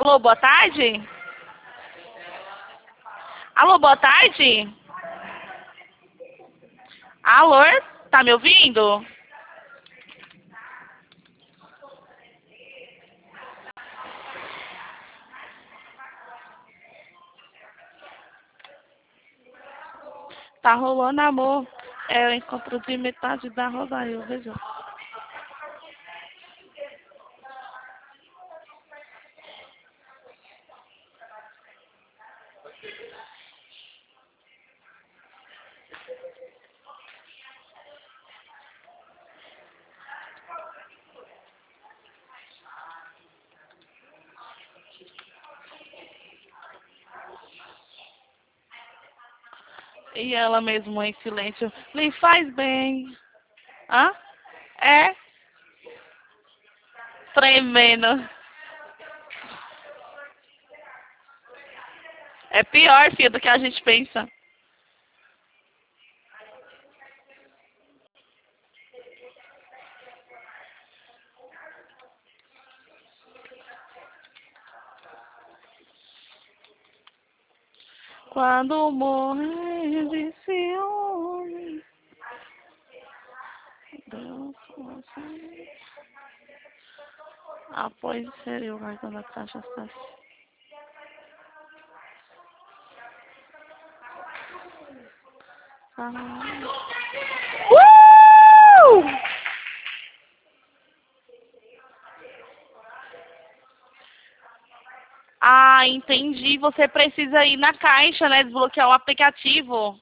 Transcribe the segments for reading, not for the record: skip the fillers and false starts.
Alô, boa tarde? Alô, boa tarde? Alô, tá me ouvindo? Tá rolando amor. É o encontro de metade da rodaia, veja. E ela mesmo em silêncio. Lhe faz bem. Hã? É? Tremendo. É pior, filha, do que a gente pensa. Quando morrer de ciúme. Após seria o cartão da caixa está. Ah, entendi. Você precisa ir na caixa, né? Desbloquear o aplicativo.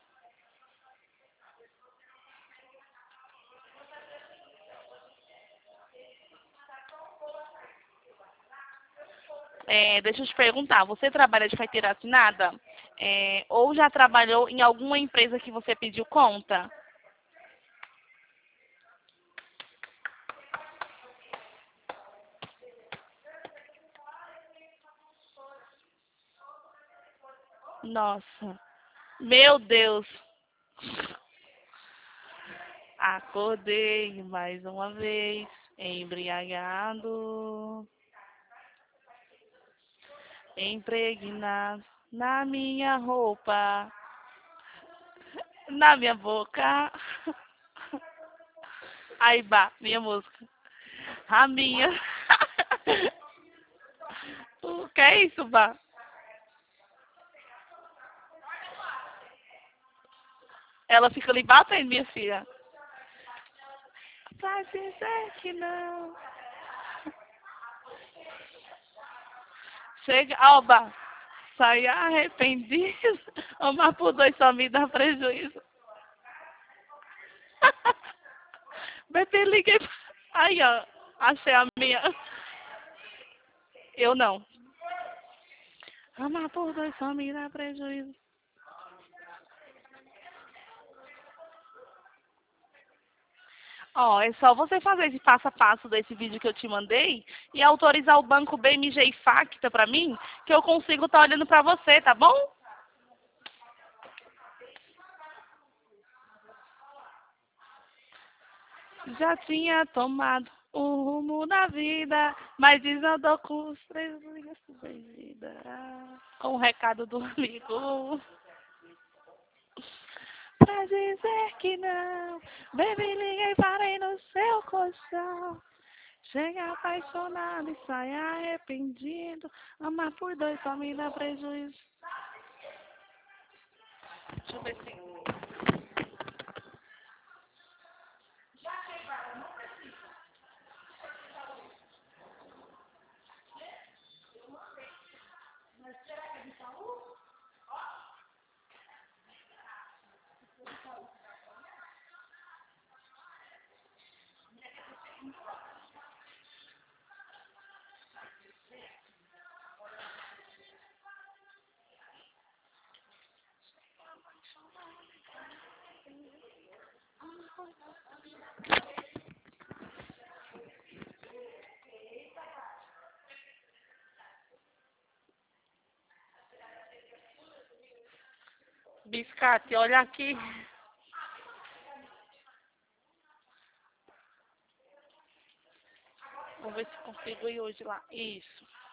Deixa eu te perguntar, você trabalha de carteira assinada? Ou já trabalhou em alguma empresa que você pediu conta? Nossa, meu Deus. Acordei mais uma vez, embriagado, impregnado na minha roupa, na minha boca. Aí, Bá, minha música. A minha. O que é isso, Bá? Ela fica ali batendo, minha filha. Pra dizer que não. Chega, Alba, sai arrependido. Amar por dois só me dá prejuízo. Bebê, liguei. Aí, ó, achei a minha. Eu não. Amar por dois só me dá prejuízo. Ó, é só você fazer esse passo a passo desse vídeo que eu te mandei e autorizar o banco BMG e Facta pra mim, que eu consigo estar olhando pra você, tá bom? Já tinha tomado um rumo na vida, mas desandou com os três linhas perdida. Com o recado do amigo. Pra dizer que não, baby, liguei, parei no seu colchão. Chega apaixonado e sai arrependido. Amar por dois só me dá prejuízo. Deixa eu ver se. Biscate, olha aqui. Vou ver se consigo ir hoje lá. Isso.